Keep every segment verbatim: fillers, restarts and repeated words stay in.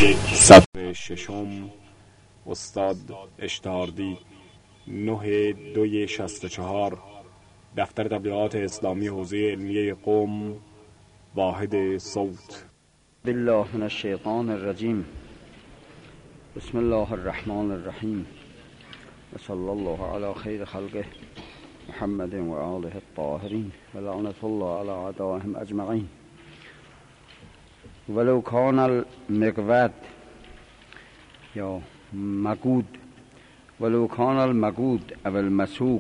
صفحه ششم، استاد اشتهاردی، نه دوی شست و چهار، دفتر تبلیغات اسلامی حوزه علمیه قم، واحد صوت. بالله من الشیطان الرجیم. بسم الله الرحمن الرحیم و صلی الله علی خیر خلقه محمد و آله الطاهرین و لعنت الله علی اعدائهم اجمعین. ولو کان المقود یا مقود ولو کان المقود او المسوق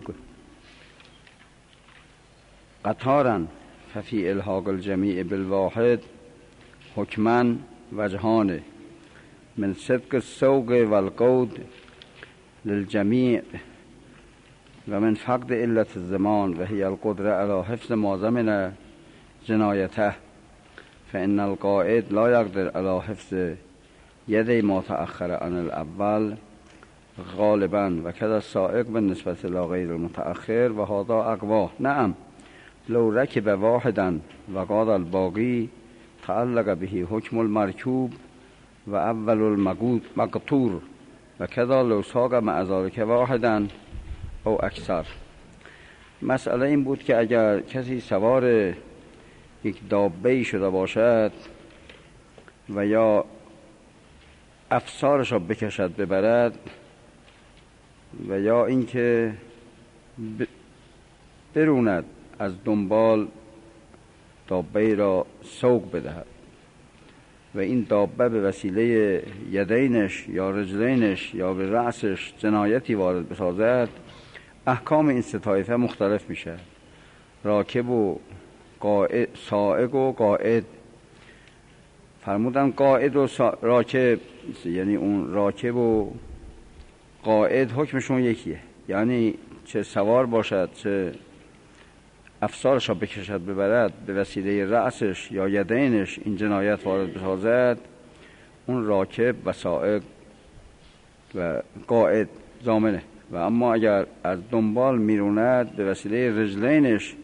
قطارا ففی الحاق الجمیع بالواحد حکما وجهان من صدق السوق والقود للجمیع و من فقد علت الزمان و هی القدره علی حفظ ما ضمن جنایته فإن القائد لا يقدر على حفظ يدي ما تأخر عن الأول غالبا و كذا السائق بالنسبة إلى غير المتأخر و هذا أقوى. نعم لو ركب واحدا وقاد الباقي تعلق به حكم المركوب و اول المقطور و كذا لو ساق مع ذلك واحدا او اکثر. مسئله این بود که اگر کسی سوار یک دابه‌ای شده باشد و یا افسارش را بکشد ببرد و یا اینکه بروند از دنبال دابه‌ای را سوق بدهد و این دابه به وسیله یدینش یا رجلینش یا به رأسش جنایتی وارد بسازد، احکام این سه طایفه مختلف میشه. راکب و قائد، سائق و قائد. فرمودن قائد و سا... راکب، یعنی اون راکب و قائد حکمشون یکیه، یعنی چه سوار باشد چه افسارش را بکشد ببرد به وسیله رأسش یا یدینش این جنایت وارد بسازد، اون راکب و سائق و قائد ضامنه. و اما اگر از دنبال میروند به وسیله رجلینش،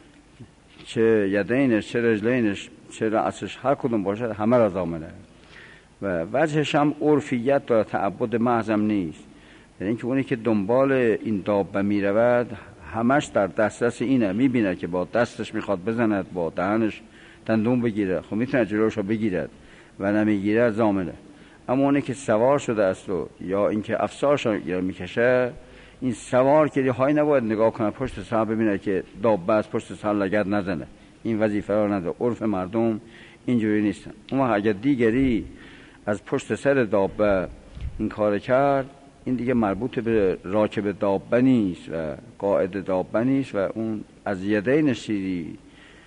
چه یدینش چه رجلینش چه رأسش هر کدوم باشد، همه را ضامنه. و وجهش هم عرفیت داره، تعبد محضم نیست. یعنی اینکه اونی که دنبال این دابه میرود همش در دسترس اینه، میبینه که با دستش میخواد بزند، با دهنش دندون بگیره، خب میتونه جلوشو بگیرد و نمیگیره ضامنه. اما اونی که سوار شده است و یا اینکه افسارش رو میکشه، این سوار که های نباید نگاه کنه پشت سر ببینه که دابه از پشت سر لگد نزنه، این وظیفه رو نداره. عرف مردم اینجوری نیستن. اما اگر دیگری از پشت سر دابه این کار کرد، این دیگه مربوط به راکب دابه نیست و قائد دابه نیست و اون از یدینش چیزی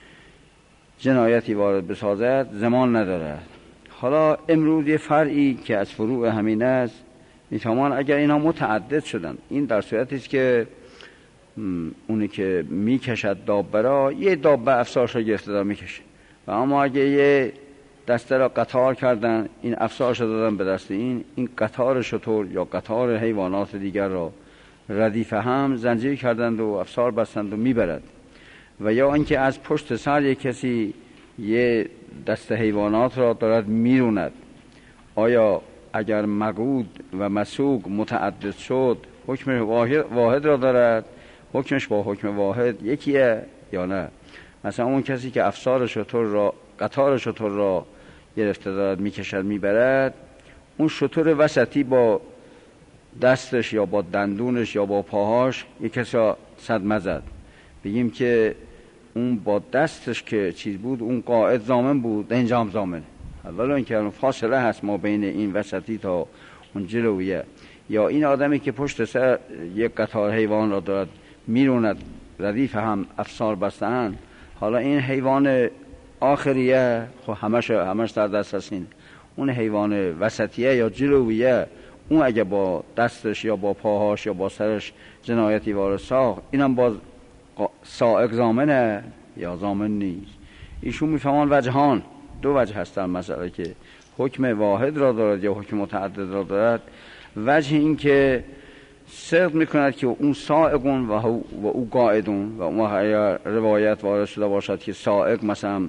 جنایتی وارد بسازد زمان ندارد. حالا امروز یه فرعی که از فروع همین است، میتوان اگر اینا متعدد شدن، این در صورتی است که اونی که میکشد دابه را یه دابه افسارش را گرفته داره میکشه، و اما اگه یه دسته را قطار کردن، این افسارش را دادن به دست این این قطار شتر یا قطار حیوانات دیگر را ردیف هم زنجیر کردند و افسار بستند و میبرد. و یا اینکه از پشت سر یک کسی یه دسته حیوانات را دارد میروند، آیا اگر مقود و مسوق متعدد شد حکم واحد را دارد؟ حکمش با حکم واحد یکیه یا نه؟ مثلا اون کسی که افسار شتر را قطار شتر را گرفته دارد میکشد میبرد، اون شتر وسطی با دستش یا با دندونش یا با پاهاش یک کسی را صدمه زد، بگیم که اون با دستش که چیز بود اون قائد ضامن بود، اینجا هم ضامنه. اولا اینکه فاصله هست ما بین این وسطی تا اون جلویه. یا این آدمی که پشت سر یک قطار حیوان را دارد میروند، ردیف هم افسار بستن، حالا این حیوان آخریه خب همش همش در دست هستین، اون حیوان وسطیه یا جلویه، اون اگه با دستش یا با پاهاش یا با سرش جنایتی وارد ساخت، اینم باز سائق ضامنه یا ضامن نیست. ایشون میفهمان وجهان، دو وجه هست در مسئله که حکم واحد را دارد یا حکم متعدد را دارد. وجه این که صدق میکند که اون سائقون و, و او قائدون، و اون روایت وارد شده باشد که سائق مثلا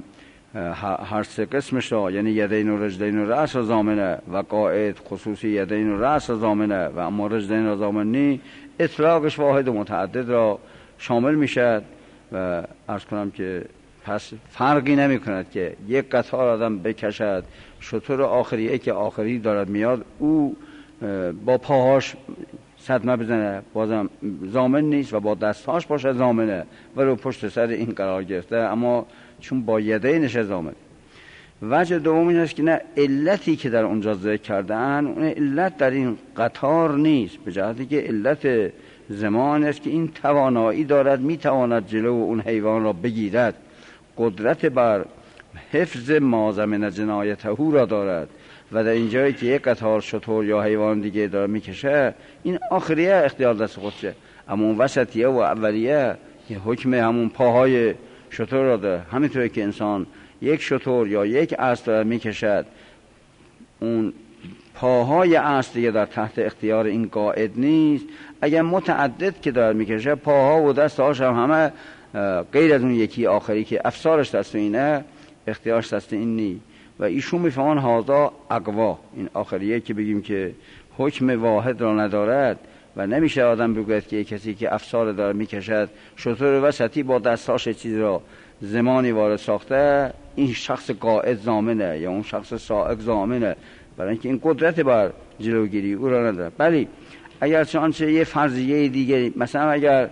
هر سه قسمش را، یعنی یدین و رجلین و رأس را ضامنه و قائد خصوصی یدین و رأس را ضامنه و اما رجلین را ضامن نی، اطلاقش واحد و متعدد را شامل میشد. و عرض کنم که پس فرقی نمی کند که یک قطار آدم بکشد، شتر آخریه که آخری دارد میاد او با پاهاش صدمه بزنه بازم ضامن نیست و با دستهاش باشه ضامنه و رو پشت سر این قرار گرفته، اما چون با یدینش ضامن. وجه دوم این است که نه، علتی که در اونجا ذکر کردن اون علت در این قطار نیست، به جهتی که علت زمان است که این توانایی دارد میتواند جلو اون حیوان را بگیرد، قدرت بر حفظ مازمن جنایته را دارد و در اینجایی که یک قطار شتر یا حیوان دیگه داره میکشه این آخریه اختیار دست خودشه، اما اون وسطیه و اولیه که حکم همون پاهای شتر را داره. همینطوری که انسان یک شتر یا یک اسب داره میکشد، اون پاهای اسب دیگه در تحت اختیار این قائد نیست. اگر متعدد که داره میکشه پاها و دستهاش هم همه غیر از اون یکی آخری که افسارش دست اینه اختیارش دست این نی و ایشون میفهمان هازا اقوا، این آخریه که بگیم که حکم واحد را ندارد و نمیشه آدم بگوید که کسی که افسار داره میکشد شتر وسطی با دستاش چیز را زمانی وارد ساخته این شخص قائد ضامنه یا اون شخص سائق ضامنه، برای اینکه این قدرت بر جلوگیری او را نداره. ولی اگر چنانچه یه فرضیه دیگه، مثلا اگر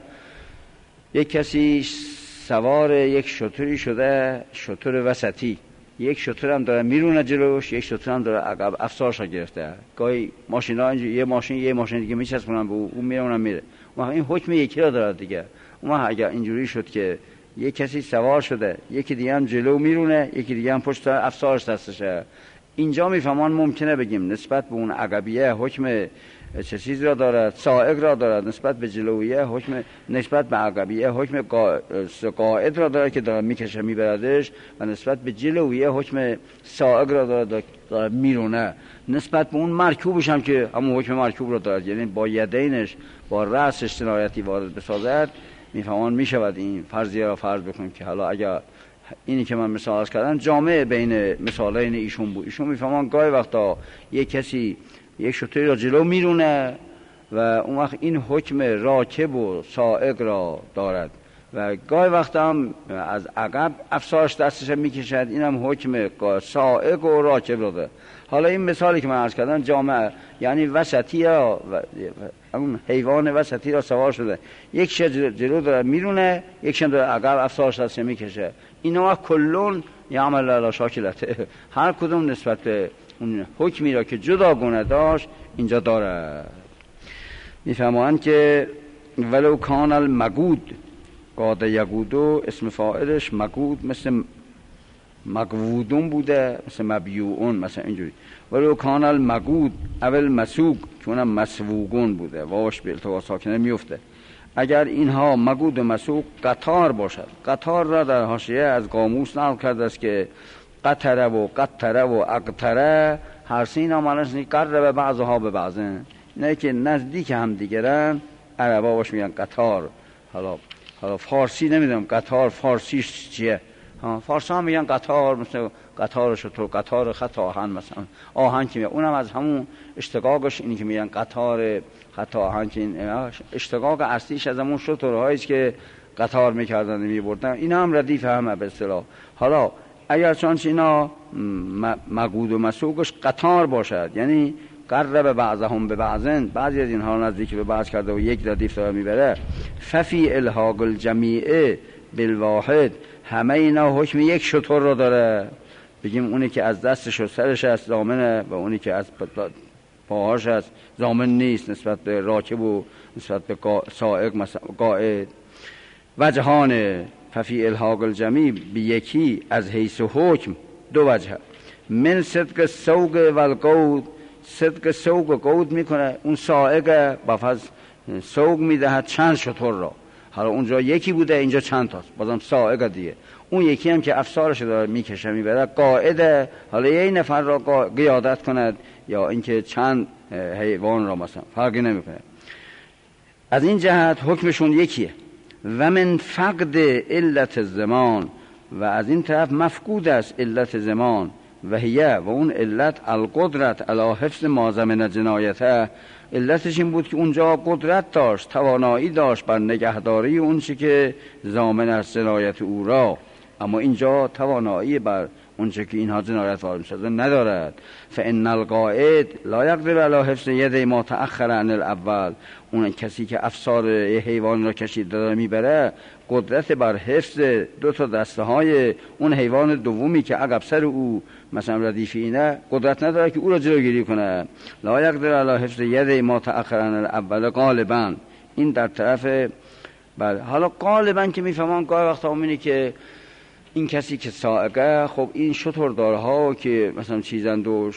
یک کسی سوار یک شتری شده، شتر وسطی، یک شتر هم داره میرونه جلوش، یک شتر هم داره عقب افسارش گرفته، گاهی ماشینا یه ماشین یه ماشین دیگه میچسبونن به او، اون میره اونم میره، اون این حکم یکی را داره دیگه. اون اگر اینجوری شد که یک کسی سوار شده، یکی دیگه هم جلو میرونه، یکی دیگه هم پشت افسارش دستشه، اینجا میفهمان ممکنه بگیم نسبت به اون عقبیه حکم چه چیز را دارد، سائق را دارد، نسبت به جلویه حکم، نسبت به عقبیه حکم قائد را دارد که دارد میکشه میبردش و نسبت به جلویه حکم سائق را دارد دارد میرونه، نسبت به اون مرکوبش هم که همون حکم مرکوب را دارد، یعنی با یدینش با رأسش جنایتی وارد بسازد. میفهمان میشود این فرضیه را فرض بکنیم که حالا اگر اینی که من مثالش کردم جامعه بین مثالین ایشون بود، ایشون میفهمان گاهی وقتا یک کسی یک شتری را جلو میرونه و اون وقت این حکم راکب و سائق را دارد و گاهی وقت هم از عقب افسارش دستش میکشد، این هم حکم سائق و راکب را دارد. حالا این مثالی که من عرض کردم جامعه یعنی وسطی را و اون حیوان وسطی را سوار شده، یک ش جلو داره میرونه، یک شم داره عقب افسارش دستش میکشه، اینا کلون یعمل علی شاکلته، هر کدوم نسبت به اون حکمی را که جداگونه داشت اینجا داره. میفهمند که ولو کان المگود قاد یگودو، اسم فاعلش مگود مثل مگودون بوده، مثل مبیوعون، مثلا اینجوری. ولو کان المگود اول مسوق چونم مسووگون بوده، واش به التوا ساکنه میفته. اگر اینها مگود و مسوق قطار باشد، قطار را در حاشیه از قاموس نقل کرده است که قطره و قطره و اقطره هر سین آمانش نی قرب بعضها به بعضن، نه که نزدیک هم دیگرن، عربا باش میگن قطار. حالا حالا فارسی نمیدونم قطار فارسیش چیه، ها فارسی هم میگن قطار، مثل قطار شتر، قطار خط آهن، مثلا آهن که اونم از همون اشتقاقش اینی که میگن قطار خط آهن، که این اشتقاق اصلیش از همون شترهایی است که قطار میکردن میبردن، اینا هم ردیف همه به اصطلاح. حالا اگر چونش اینا مگود و مسوقش قطار باشد، یعنی قرب بعضهم به بعضن، بعضی از اینها نزدیک به بعض کرده و یک ردیف داره میبره، ففی الحاق الجمیع بالواحد، همه اینا حکم یک شتر رو داره، بگیم اونی که از دستش و سرش است ضامنه و اونی که از پاهاش است ضامن نیست نسبت به راکب و نسبت به سائق قائد. وجهان ففی الحاق الجمیع به یکی از حیث حکم دو وجه، من صدق سوق و القود، صدق سوق و قود میکنه، اون سائق بفضل سوق میدهد چند شتر را، حالا اونجا یکی بوده اینجا چند تاست، بازم سائق دیگه، اون یکی هم که افسارش داره میکشه میبره قائده، حالا یه نفر را قیادت کند یا اینکه چند حیوان را مثلا فرقی نمیکنه. از این جهت حکمشون یکیه. و من فقد علت الزمان و از این طرف مفقود است علت زمان و هیه و اون علت القدرت علی حفظ ما ضمن جنایته. علتش این بود که اونجا قدرت داشت، توانایی داشت بر نگهداری اون چی که ضامن است جنایت او را، اما اینجا توانایی بر اون چی که اینها جنایت وارد شده ندارد. فان القائد لا یقدر علی حفظ ید ما تأخر عن الاول. اون کسی که افسار حیوان را کشید داره میبره قدرت بر حفظ دو تا دسته های اون حیوان دومی که عقب سر او مثلا ردیفی اینه قدرت نداره که او را جلوگیری کنه. لا یقدر علی حفظ ید ما تأخر عن الاول غالبا. این در طرف بله. حالا غالبا که میفهمن گاهی وقتا اینه که این کسی که سائقه، خب این شتردارها که مثلا چیزند و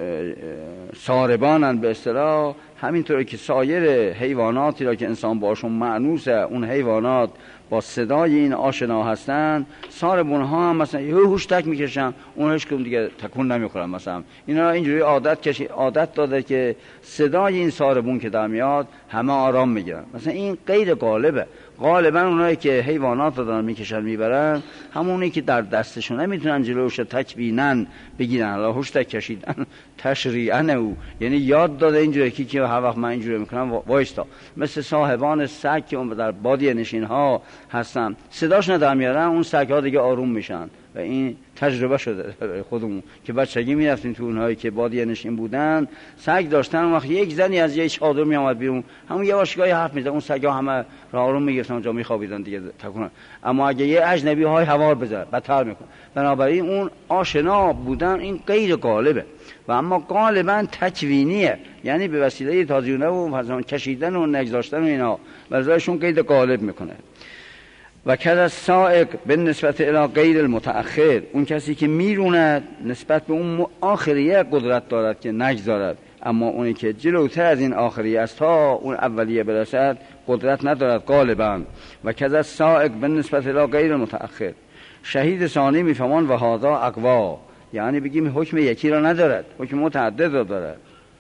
ساربانند به اصطلاح، همینطوری که سایر حیواناتی را که انسان باشون معنوسه اون حیوانات با صدای این آشنا هستن، ساربون ها هم مثلا یه هوشتک میکشن اونش که دیگه تکون نمیخورن. مثلا اینا اینجوری عادت کشی عادت داده که صدای این ساربون که در میاد همه آرام میگیرن. مثلا این غیر غالبه. غالبا اونایی که حیوانات رو دارن میکشن میبرن همونی که در دستشون نمیتونن جلوش تکبینن بگیرن، حالا هوشتک کشیدن تشریعن او، یعنی یاد داده اینجوری که که هر وقت من اینجوری میکنم وایستا. مثل صاحبان سگ که اون در بادیه نشین ها هستن صداش ندارن میارن اون سگ ها دیگه آروم میشن و این تجربه شده خودمون که بچگی میرفتیم تو اونهایی که بادیه نشین بودن سگ داشتن، اون وقت یک زنی از یه چادر میامد بیرون همون یواشگاهی حرف میزد اون سگا همه را آروم میگرفتن اونجا میخوابیدن دیگه تکون. اما اگه یه اجنبی های هوار بزنه بدتر میکنه. بنابراین اون آشنا بودن این غیر غالبه و اما غالبا تکوینیه، یعنی به وسیله تازیونه و کشیدن و نگذاشتن و اینا ورزایشون غیر غالب میکنه. و کذا سائق به نسبت الی غیر المتأخر. اون کسی که میروند نسبت به اون آخریه قدرت دارد که نگذارد، اما اونی که جلوتر از این آخریه است تا اون اولیه برسد قدرت ندارد غالبا. و کذا سائق به نسبت الی غیر المتأخر. شهید ثانی میفهمان و هذا اقوا، یعنی بگیم حکم یکی را ندارد، حکم متعدد را دارد.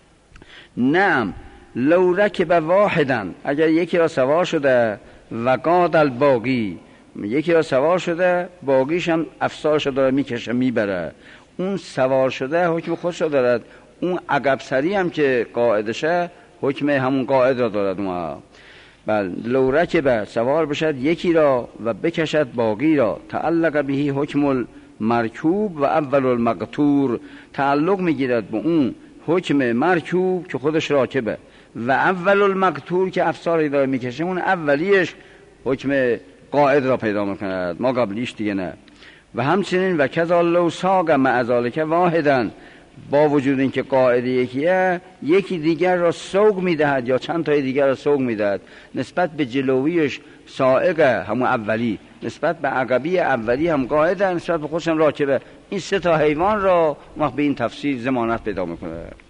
نعم لو رکب واحدا، اگر یکی را سوار شده و قاد الباقی، یکی را سوار شده باقیش هم افسارش داره میکشه میبره، اون سوار شده حکم خودش را دارد، اون عقب سری هم که قاعدشه حکم همون قاعد را دارد. اون بل لو رکب سوار بشد یکی را و بکشد باقی را، تعلق بهی حکم المرکوب و اول المقطور، تعلق میگیرد به اون حکم مرکوب که خودش راکبه و اول المقطور که افساری داره میکشه اون اولیش حکم قاعد را پیدا میکند ما قبلیش دیگه نه. و همچنین و کذا لو ساق مع ذلک واحدا، با وجود اینکه قاعده یکیه یکی دیگر را سوق میدهد یا چند تای دیگر را سوق میدهد نسبت به جلویش سائق همون اولی، نسبت به عقبی اولی هم قاعده، نسبت به خودش هم راکبه. این سه تا حیوان را وقت به این تفسیر ضمانت پیدا میکنه.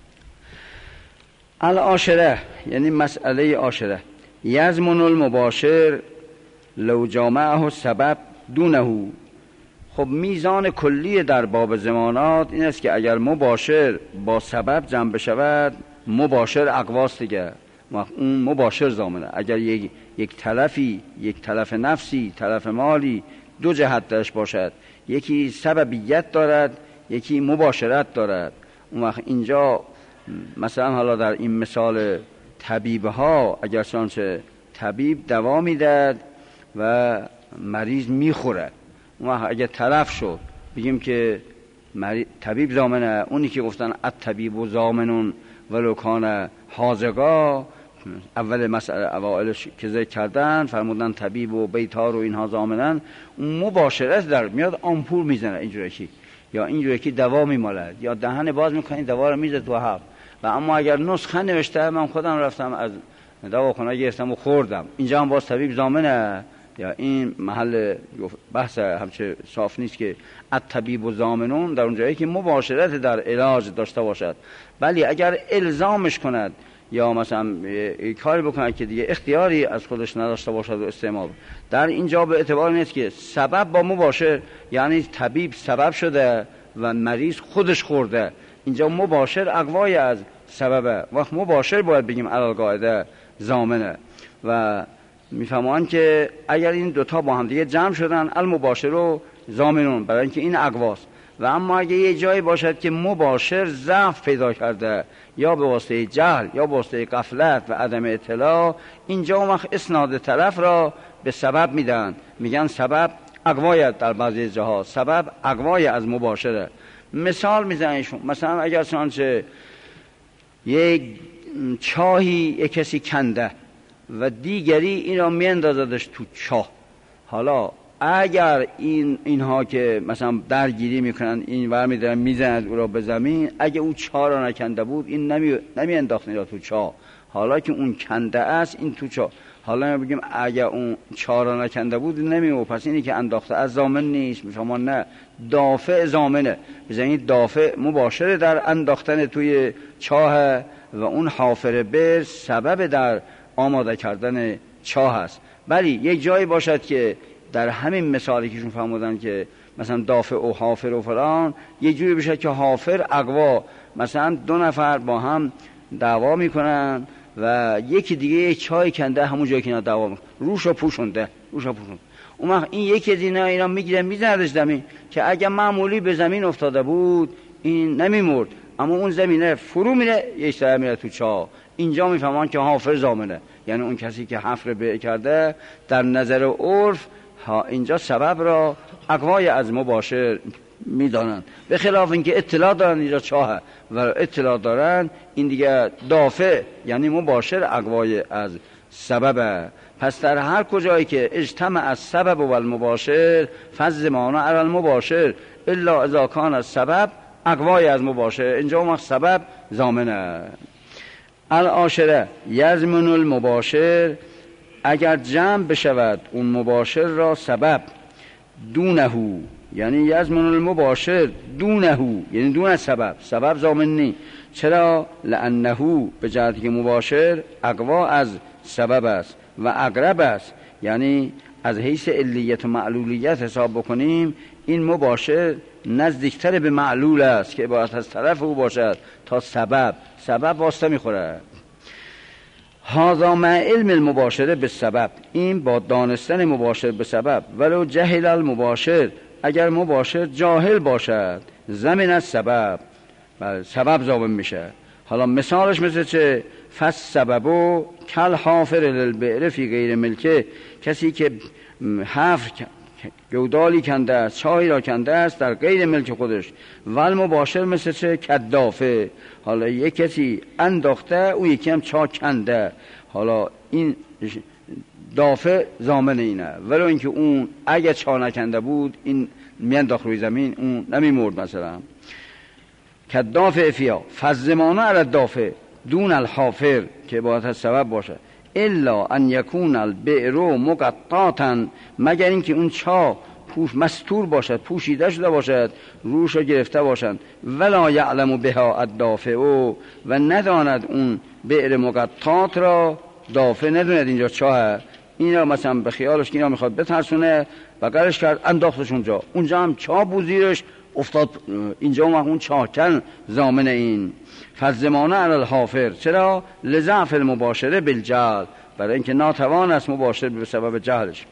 العاشره یعنی مسئله عاشره. یضمن المباشر لو جامعه سبب دونه. خب میزان کلی در باب ضمانات این است که اگر مباشر با سبب جمع بشود مباشر اقواست دیگه، اون مباشر ضامنه. اگر یک یک تلفی، یک تلف نفسی، تلف مالی دو جهت درش باشد، یکی سببیت دارد یکی مباشرت دارد، اون وقت اینجا مثلا حالا در این مثال طبیب ها اگر چنانچه طبیب دوا میداد و مریض میخوره، اون وقت اگر تلف شد بگیم که طبیب ضامنه. اونی که گفتن الطبیب و ضامنون ولو کان حاذقا، اول مسئله اوائلش که ذکر کردن فرمودن طبیب و بیتار و اینها ضامنن، اون مباشرت در میاد آمپول میزنه اینجوری که یا اینجوری که دوا میمالد یا دهن باز میکنه دوا رو میزه تو حب. و اما اگر نسخه نوشته من خودم رفتم از دواخانه گرفتم و خوردم، اینجا هم باز طبیب ضامنه. یا این محل بحث همچه صاف نیست که الطبیب و ضامنون در اون جایی که مباشرت در علاج داشته باشد. ولی اگر الزامش کند یا مثلا کاری بکند که دیگه اختیاری از خودش نداشته باشد و استعمال، در اینجا به اعتبار نیست که سبب با مباشر، یعنی طبیب سبب شده و مریض خودش خورده، اینجا مباشر اقوای از سببه، وقت مباشر باید بگیم علی القاعده ضامنه. و میفهمان که اگر این دوتا با هم دیگه جمع شدن المباشر رو ضامنون، برای اینکه این اقواست. و اما اگه یه جایی باشد که مباشر ضعف پیدا کرده یا به واسطه جهل یا به واسطه غفلت و عدم اطلاع، اینجا اون وقت اسناد طرف را به سبب میدن، میگن سبب اقوایت در بعضی جاها، سبب اقوای از مباشره. مثال میزنیشون، مثلا اگر چنانچه یک چاهی یک کسی کنده و دیگری این را میاندازدش تو چاه، حالا اگر این اینها که مثلا درگیری میکنن این ور میدارن میزنند او را به زمین، اگه اون چاه را نکنده بود این نمی نمی انداخت این را تو چاه، حالا که اون کنده است این تو چاه. حالا بگیم اگه اون چاه را نکنده بود نمیو، پس اینی که انداخته از ضامن نیست. شما نه، دافع ضامنه، بزنید دافع مباشر در انداختن توی چاه و اون حافر بر سبب در آماده کردن چاه است. ولی یک جایی باشد که در همین مثالی که شون فرمودن که مثلا دافع و حافر و فلان، یه جوری بشه که حافر اقوا، مثلا دو نفر با هم دعوا میکنن و یکی دیگه یک چای کنده همون جایی که اینا دعوا میکنن روشو پوشونده روشو پوشونده اون وقت این یکی از اینا اینا میگیره میزنه زمین که اگه معمولی به زمین افتاده بود این نمیمرد، اما اون زمینه فرو میره یک طرف میره تو چاه. اینجا میفهمان که حافر ضامنه، یعنی اون کسی که حفر به کرده در نظر عرف اینجا سبب را اقوای از مباشر میدانن، به خلاف اینکه اطلاع دارن اینجا چاه و اطلاع دارن این دیگه دافع یعنی مباشر اقوای از سببه. پس در هر کجایی که اجتماع از سبب و المباشر فالضمان علی المباشر الا اذا کان از سبب اقوای از مباشر، اینجا اون سبب ضامنه. العاشره یضمن المباشر، اگر جمع بشود اون مباشر را سبب دونه، یعنی یضمن المباشر دونه، یعنی دون سبب، سبب ضامن نی. چرا؟ لانه به جهتی که مباشر اقوا از سبب است و اقرب است، یعنی از حیث علیت و معلولیت حساب بکنیم این مباشر نزدیکتر به معلول است که باید از طرف او باشد تا سبب، سبب واسطه میخوره. هذا مع علم المباشره به سبب، این با دانستن مباشر به سبب. ولو جهل المباشر، اگر مباشر جاهل باشد زمین از سبب، بله سبب ضامن میشه. حالا مثالش مثل چه؟ فس سببو کل حافر للبئر فی غیر ملکه، کسی که حفر گودالی کنده است، چاهی را کنده است در غیر ملک خودش. ول مباشر مثل چه؟ کدافه، حالا یک کسی انداخته او یکی هم چاه کنده، حالا این دافع ضامن اینه، ولو اینکه اون اگه چاه نکنده بود این میانداخت روی زمین اون نمیمرد. مثلا کدافع فیا فالضمان علی الدافع دون الحافر، که باید سبب باشه. الا ان یکون البئر مقطعا، مگر اینکه اون چاه پوش مستور باشد، پوشیده شده باشد، روش رو گرفته باشند. ولا یعلم بها الدافع، و نداند اون بئر مقطعات را دافع، نداند اینجا چاه، این را مثلا به خیالش که اینا میخواد بترسونه بغلش کرد انداختش اونجا، اونجا هم چاه بود زیرش افتاد، اینجا هم اون چاه کن ضامن این. فالضمانه علی الحافر، چرا؟ لضعف المباشره بالجهل، برای اینکه ناتوان است مباشر به سبب جهلش.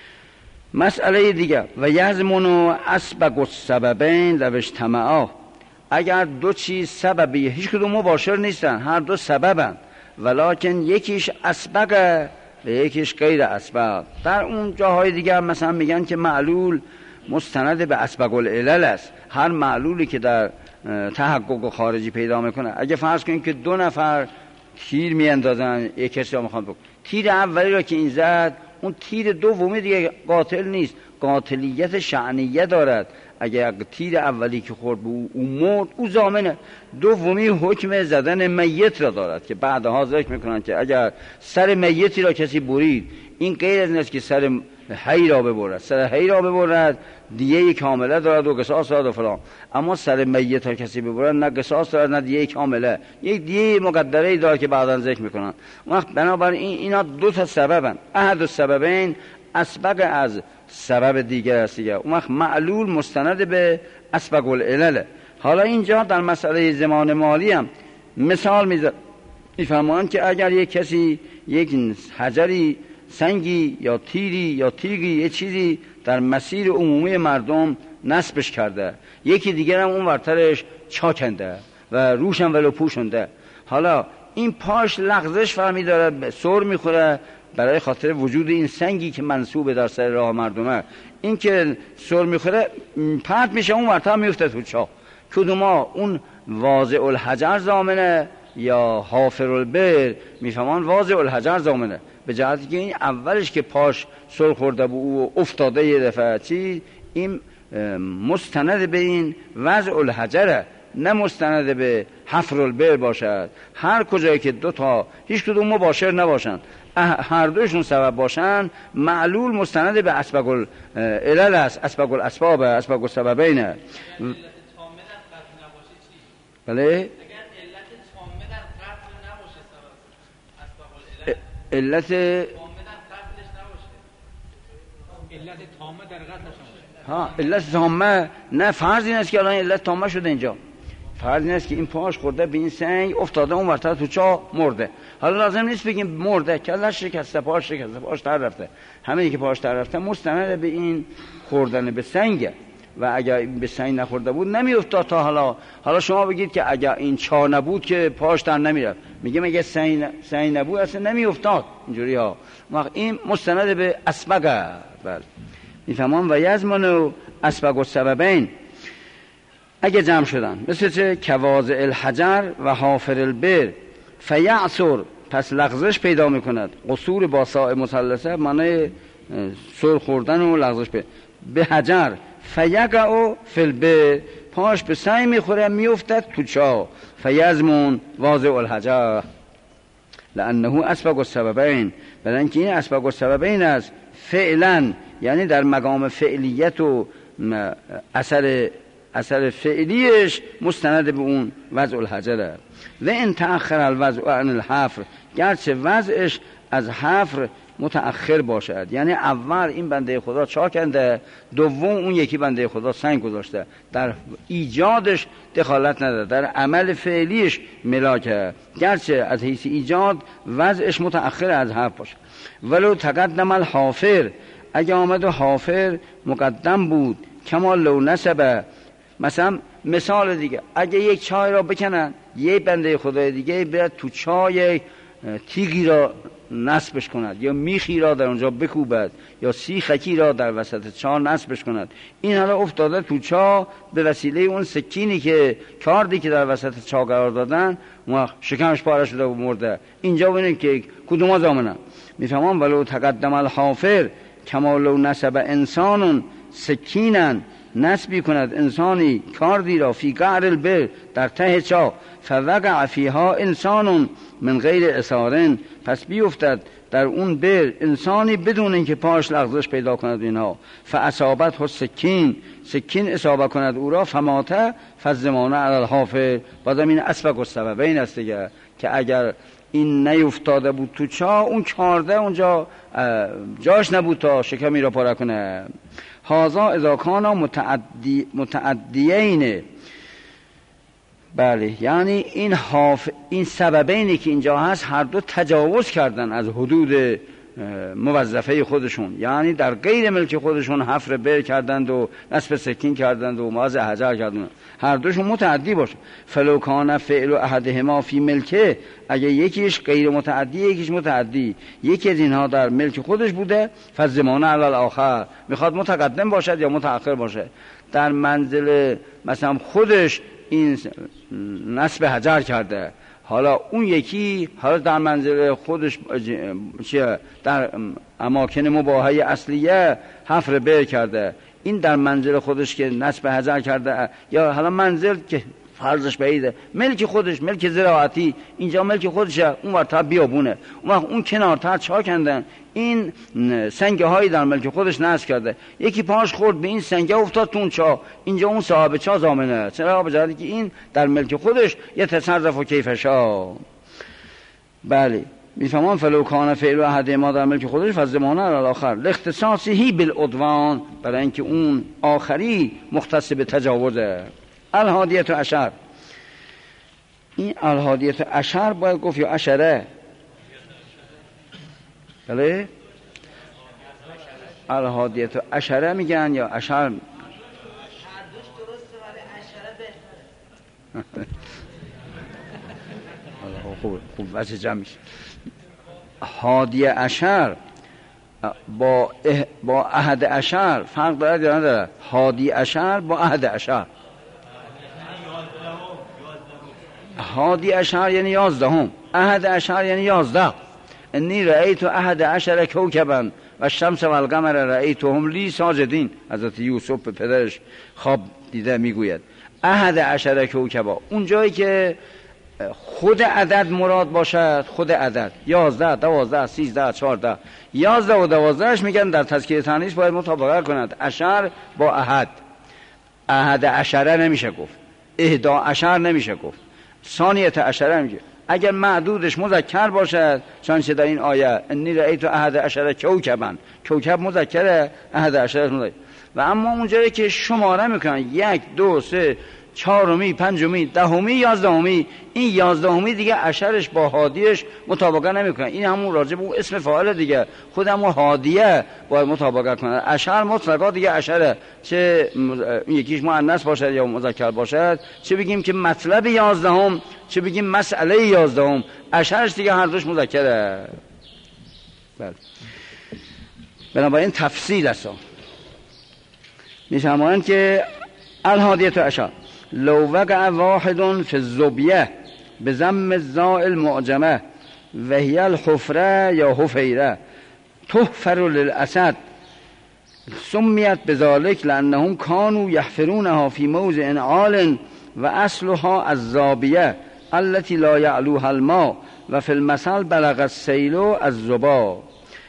مسئله دیگه و یضمن اسبق السببین لو اجتمعا، اگر دو چیز سببی هیچ کدوم مباشر نیستن، هر دو سببن، ولکن یکیش اسبقه و یکیش غیر اسبق. در اون جاهای دیگه مثلا میگن که معلول مستند به اسبق العلل است، هر معلولی که در تحقق خارجی پیدا میکنه. اگه فرض کنیم که دو نفر تیر میاندازن، یک کسی رو میخوان بکن، تیر اولی را که این زد اون تیر دومی دیگه قاتل نیست، قاتلیت شأنیه دارد. اگه تیر اولی که خورد به او مرد او ضامنه، دومی حکم زدن میت را دارد که بعدها ذکر میکنن که اگر سر میتی را کسی برید این غیر از این است که سر حی را ببرد، سر حی را ببرد دیه کامله دارد و قصاص دارد و فلان، اما سر میت ها کسی ببرد نه قصاص دارد نه دیه کامله، یک دیه مقدره دارد که بعدا ذکر میکنن. وقت بنابراین این اینا دو تا سببن، احد السببین اسبق از سبب دیگر است دیگه. اون وقت معلول مستند به اسبق العلل. حالا اینجا در مسئله زمان مالی هم مثال میفرمان که اگر یک کسی یک حجری، سنگی یا تیری یا تیگی یه چیزی در مسیر عمومی مردم نصبش کرده، یکی دیگر هم اون ورترش چاکنده و روشن ولو پوشنده. حالا این پاش لغزش فهمی داره، سر میخوره برای خاطر وجود این سنگی که منصوب در سر راه مردمه. این که سر میخوره پرت میشه اون ورتر میفته تو چاه. کدوما اون واضع الحجر زامنه یا حافر البر؟ میفهمان واضع الحجر زامنه، به جهتی که این اولش که پاش سر خورده بود و افتاده یه دفعه چی، این مستند به این وضع الحجره، نه مستند به حفر البر باشد. هر کجایی که دو تا هیچ کدوم مباشر نباشن، هر دوشون سبب باشن، معلول مستند به اسبق العلل است، اسبق الاسباب، اسبق السببین. بله علت علت تامه در قتلش ها علت تامه نه، فرض این است که الان علت تامه شده اینجا. فرض این است که این پاش خورده به این سنگ افتاده اون ورتر تو چاه مرده. حالا لازم نیست بگیم مرده، کلش شکسته، پاش شکسته، پاش تر رفته. همه که پاش تر رفته مستند به این خوردن به سنگه و اگر به سنگ نخورده بود نمی افتاد تا حالا. حالا شما بگید که اگر این چاه نبود که پاش تر نمی رفت، میگم اگه سنگ سنگ نبود اصلا نمی افتاد اینجوری ها. این مستند به اسبقه. بله میفهمم. و یزمنو اسبق السببین اگه جمع شدن مثل چه کواضع الحجر و حافر البر فیعصر، پس لغزش پیدا میکند. قصور با ساء مثلثه معنی سر خوردن و لغزش پیدا. به حجر فیقع فی البر، پاش به سنگ میخوره میافتد تو چاه. فیزمون واضع الحجر لانه اسبق السببین، برای اینکه این اسبق السببین است فعلا، یعنی در مقام فعلیت و اثر اثر فعلیش مستند به اون وضع الحجر. و ان تأخر الوضع عن الحفر، گرچه وضعش از حفر متأخر باشد، یعنی اول این بنده خدا چاکنده، دوم اون یکی بنده خدا سنگ گذاشته، در ایجادش دخالت نداره، در عمل فعلیش ملاکه، گرچه از حیث ایجاد وضعش متأخر از حفر باشه. ولو تقدم الحافر، اگه آمد و حافر مقدم بود، کما لو نسبه، مثلا مثال دیگه اگه یک چای را بکنن، یک بنده خدای دیگه بیاد تو چای تیغی را نصبش کند یا میخی را در اونجا بکوبد یا سیخکی را در وسط چاه نصبش کند، این حالا افتاده تو چاه به وسیله اون سکینی که کاردی که در وسط چاه قرار دادن اون شکمش پاره شده و مرده. اینجا ببینید که کدوم زامنه. میفهمم ولو تقدم الحافر کما لو نسب انسان سکینن، نسبی کند انسانی کاردی را فی قعر البر، در ته چاه، فوقع فیها انسان من غیر اثارن، پس بیفتد در اون بر انسانی بدون اینکه پاش لغزش پیدا کند اینها، فاصابته سکین، سکین اصابه کند او را، فماته فالزمانه علی الحافر. بازم این اسبق السببین است دیگه، که اگر این نیفتاده بود تو چاه، اون چارده اونجا جاش نبود تا شکمی را پاره کنه. هازا اذا کانا متعدی متعدیین، بله یعنی این حاف این سببینی که اینجا هست هر دو تجاوز کردن از حدود موظفه خودشون، یعنی در غیر ملک خودشون حفر بر کردند و نصب سکین کردند و ماز حجر کردند، هر دوشون متعدی باشه. فلو کان فعل احدهما فی ملکه، اگه یکیش غیر متعدی یکیش متعدی، یکی از اینها در ملک خودش بوده، فالزمانه علی الاخر، میخواد متقدم باشد یا متأخر باشه. در منزل مثلا خودش این نصب حجر کرده، حالا اون یکی حالا در منزل خودش در اماکن مباحه اصلیه حفر بر کرده، این در منزل خودش که نصب حجر کرده، یا حالا منزل که فرضش بعیده ملک خودش، ملک زراعتی، اینجا ملک خودشه، اون ورتر بیابونه، اون وقت اون کنارتر چا کندن، این سنگه هایی در ملک خودش نصب کرده، یکی پاش خورد به این سنگه افتاد تو اون چا، اینجا اون صاحب چا ضامنه، چرا؟ به جهتی که این در ملک خودش یه تصرف و کیفشا. بله میفهمان فلو کان فعل احدهما در ملک خودش فالزمانه علی الاخر لاختصاصه بالعدوان، برای اینکه اون آخری مختص به تجاوزه. الهادیت عشر، این الهادیت عشر باید گفت یا عشره؟ بله الهادیت و اشره میگن یا اشر؟ هر دوش درسته ولی اشره بهتره. خوب خوب واسه جمع میشه. هادی اشر با اه با احد اشر فرق داره یا نداره؟ هادی اشر با احد اشر. هادی اشر یعنی یازدهم، احد اشر یعنی یازده. انی رأیت احد اشر کوکبا و الشمس و القمر رأیتهم لی ساجدین. حضرت یوسف به پدرش خواب دیده میگوید احد اشر کوکبا، اون جایی که خود عدد مراد باشد، خود عدد یازده، دوازده، سیزده، چهارده. یازده و دوازدهش میگن در تذکیه تانیث باید مطابقت کند اشر با احد. احد اشره نمیشه گفت، احدا اشر نمیشه گفت، ثانیت اشره میگه. اگر معدودش مذکر باشد چنانچه در این آیه انی رأیت احد اشر کوکبا، کوکب مذکره، احد اشر مذکر. و اما اونجایی که شماره میکنن یک، دو، سه، چهارمی، پنجمی، دهمی، یازدهمی، این یازدهمی دیگه اشرش با هادیش مطابقت نمیکنه. این همون راجع به اون اسم فاعل دیگه، خود همون هادیه باید مطابقت کنه. اشر مطلقا دیگه اشره، چه یکیش مؤنث باشد یا مذکر باشد، چه بگیم که مطلب یازدهم، چه بگیم مسئله یازدهم، اشرش دیگه هر دوش مذکره. بله. بنابراین تفصیل است. میفهمند که الهادیت اشر لو وقع واحد فی الزبیه بضم الزاء المعجمه و هی الحفره یا حفیره تحفر للاسد سمیت بذلك لانهم كانوا يحفرونها في موضع عال و اصلها الزابیه التي لا يعلوها الماء و فی المثل بلغ السیل الزبا.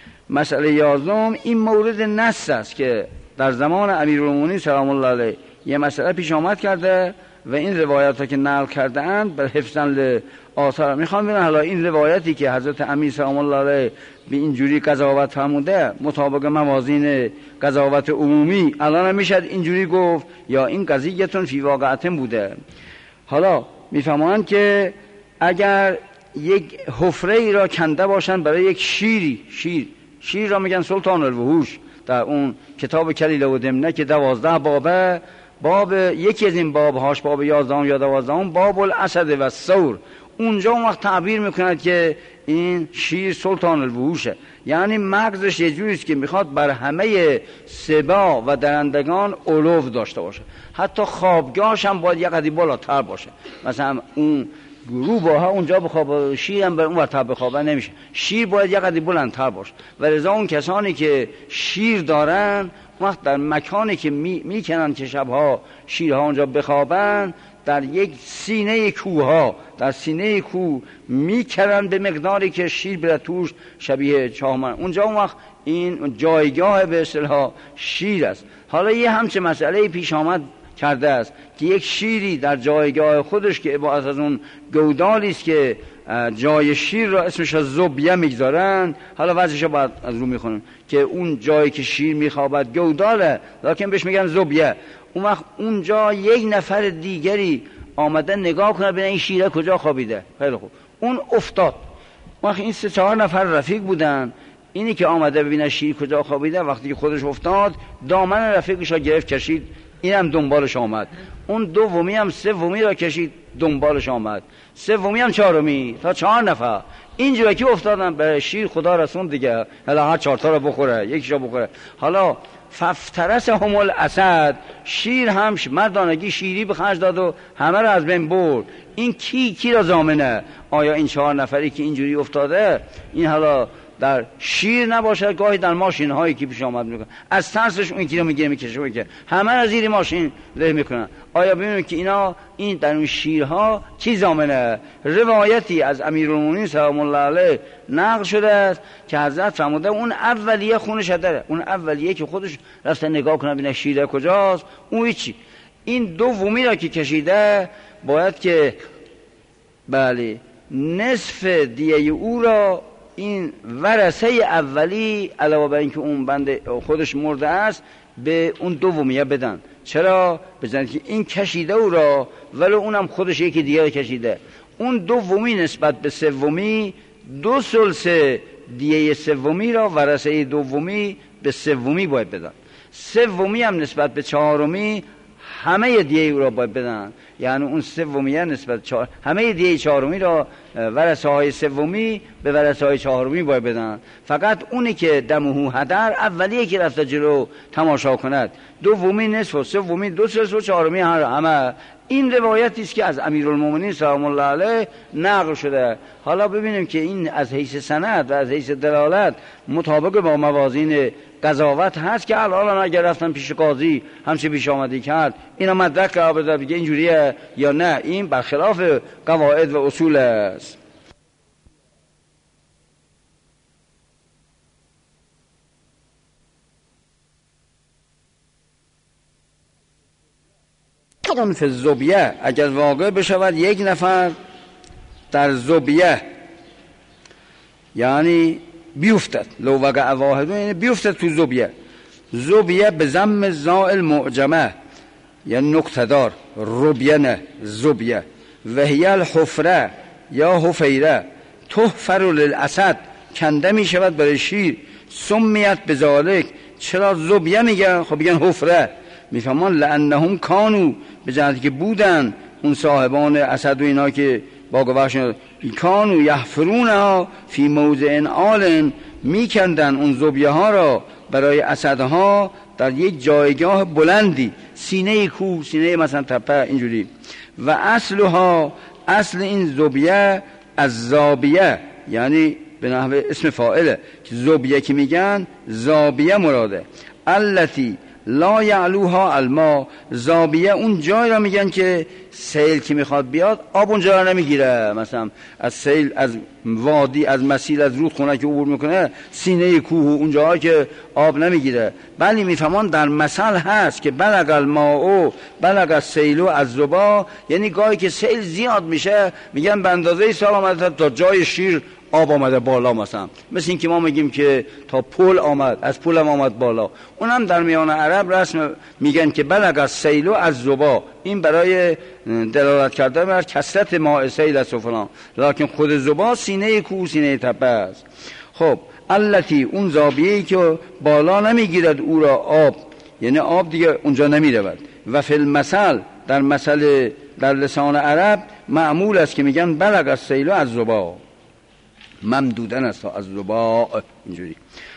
مسئله یازدهم این مورد نص است که در زمان امیرالمومنین سلام الله علیه یه مسئله پیش آمد کرده و این روایت ها که نقل کرده اند بر حفظن آثار. میخوام ببینم حالا این روایتی که حضرت امیر سلام الله علیه به اینجوری قضاوت فرموده مطابق موازین قضاوت عمومی الان میشد اینجوری گفت یا این قضیه‌تون فی واقعتن بوده. حالا میفهمند که اگر یک حفره ای را کنده باشن برای یک شیری، شیر شیر را میگن سلطان الوحوش در اون کتاب کلیله و دمنه که دوازده بابه، باب یکی از این بابهاش باب یازدهم یا دوازدهم باب الاسد و الثور، اونجا اون وقت تعبیر میکند که این شیر سلطان الوحوشه، یعنی مغزش یه جوریست که میخواد بر همه سبا و درندگان علو داشته باشه، حتی خوابگاهش هم باید یک قدری بالاتر باشه. مثلا اون روباها اونجا بخوابه، شیر هم بر اون ورتر بخوابه نمیشه، شیر باید یک قدری بلندتر باشه. و لذا اون کسانی که شیر دارن وقت در مکانی که می میکنن که شبها شیرها اونجا بخوابن در یک سینه کوه ها، در سینه کوه میکنن به مقداری که شیر بره توش شبیه چاهمن، اونجا اون وقت این جایگاه به اصطلاح شیر است. حالا یه همچه مسئله پیش آمد کرده است که یک شیری در جایگاه خودش که عبارت از اون گودالی است که جای شیر را اسمش از زبیه میگذارن، حالا وضعش باید از رو میخونن که اون جایی که شیر میخوابد گوداله لکن بهش میگن زبیه. اون وقت اونجا یک نفر دیگری آمده نگاه کنه ببینه این شیره کجا خوابیده. خیلی خوب اون افتاد. وقت این سه چهار نفر رفیق بودن، اینی که آمده ببینه شیر کجا خوابیده وقتی که خودش افتاد دامن رفیقش را گرفت کشید، اینم دنبالش آمد، اون دومی هم سومی را کشید دنبالش آمد، سومی هم چهارمی، تا چهار نفر اینجوری که افتادن به شیر خدا رسون دیگه، حالا هر چهار تا رو بخوره یکیشو بخوره. حالا ففترس هم الاسد، شیر هم مردانگی شیری به خرج داد و همه را از بین برد. این کی کی را ضامنه؟ آیا این چهار نفری که اینجوری افتاده این حالا در شیر نباشه، گاهی در ماشین هایی که پیش آمد میکنن از ترسش اون یکی رو میگیره میکشه که همه از زیر ماشین له میکنن. آیا ببینید که اینا این در اون شیرها کی ضامنه؟ روایتی از امیرالمومنین سلام الله علیه نقل شده است که حضرت فرموده اون اولیه خونش داره، اون اولیه که خودش رفته نگاه کنه ببینه شیر کجاست، اون هیچی. این دومی را که کشیده باید که بله نصف دیه او را این ورثه اولی علاوه بر اینکه اون بنده خودش مرده است به اون دومیه بدن. چرا؟ بزنید که این کشیده او را ولی اونم خودش یکی دیگه کشیده، اون دومی نسبت به سومی دو ثلث دیه سومی را ورثه دومی به سومی باید بدن، سومی هم نسبت به چهارمی همه دیه او را باید بدن، یعنی اون سومیه نسبت چهار همه دیه چهارمی را ورثه های سومی به ورثه های چهارمی باید بدن. فقط اونی که دمه هدر اولیه که رفته جلو تماشا کند، دومی نصف و سومی دو سلس و چهارمی همه. این روایتی است که از امیرالمومنین سلام الله علیه نقل شده. حالا ببینیم که این از حیث سند و از حیث دلالت مطابق با موازین قضاوت هست که الان اگر رفتن پیش قاضی همچه پیش آمدی کرد اینا مدرک قرار بده بگه اینجوریه یا نه، این برخلاف قواعد و اصول است. فی الزبیه اگر واقع بشود یک نفر در زبیه یعنی بیفتد، لو وقع واحد یعنی بیفتد تو زبیه. زبیه به ضم زائل معجمه یعنی نقطه‌دار، ربیه نه زبیه. و هی الحفره یا حفیره تحفر للاسد کنده می شود برای شیر. سمیت بذالک چرا زبیه میگن؟ خب بگن حفره میفهمان لانهم کانو به جهتی که بودن اون صاحبان اسد و اینا که باگوش کانو یحفرونها فی موضع عال میکندن اون زبیه ها را برای اسدها در یک جایگاه بلندی، سینه کوه، سینه مثلا تپه اینجوری. و اصلها اصل این زبیه از زابیه یعنی به نحو اسم فاعله که زبیه که میگن زابیه مراده. التی لا یعلوها الماء، زابیه اون جای را میگن که سیل که میخواد بیاد آب اونجا را نمیگیره، مثلا از سیل از وادی از مسیل از رودخونه که عبور میکنه سینه کوه اونجا که آب نمیگیره. بلی میفهمان در مثل هست که بلغ الماء بلغ السیل از زبا، یعنی گاهی که سیل زیاد میشه میگن به اندازه سال آمده تا جای شیر آب آمده بالا، مثلا مثل این که ما میگیم که تا پل آمد از پل هم آمد بالا. اونم در میان عرب رسم میگن که بلغ السیل از زبا، این برای دلالت کردن بر کثرت ماء سیل است و فلان، لکن خود زبا سینه کوه سینه تپه است. خب التی اون زابیه‌ای که بالا نمیگیرد او را آب، یعنی آب دیگه اونجا نمیرود. و فی المثل در مثل در لسان عرب معمول است که میگن بلغ السیل از زبا، ممدودن است از زبا اینجوری.